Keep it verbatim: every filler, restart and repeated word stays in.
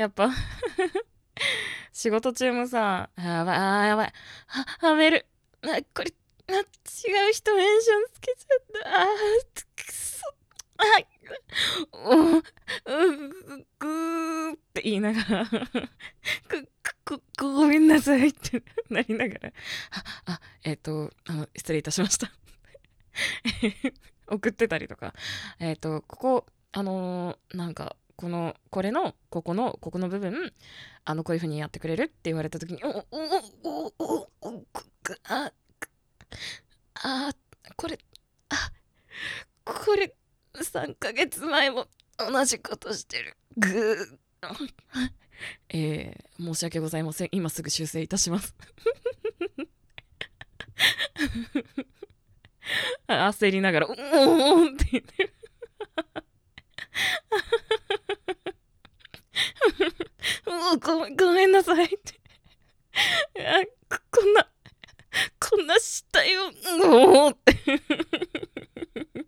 やっぱ仕事中もさ、あーやばい、あーやばい、あ、はめる、あ、これ、あ、違う人メンションつけちゃった、あー、くそ、あ、お、う、ぐ、ぐーって言いながらく、く、く、ごめんなさいってなりながら、あ、あ、えっ、と、あの、失礼いたしました送ってたりとか、えっ、と、ここ、あのーなんか、この、これの、ここの、ここの部分、あの、こういう風にやってくれるって言われた時に、お、お、お、お、お、お、く、く、あ、あ、これ、あ、これ、さんかげつまえも同じことしてる。ぐー。えー、申し訳ございません。今すぐ修正いたします。焦りながら、うおーって言って、うごめん、ごめんなさいって。あここんな、こんなしたよ、うおーっ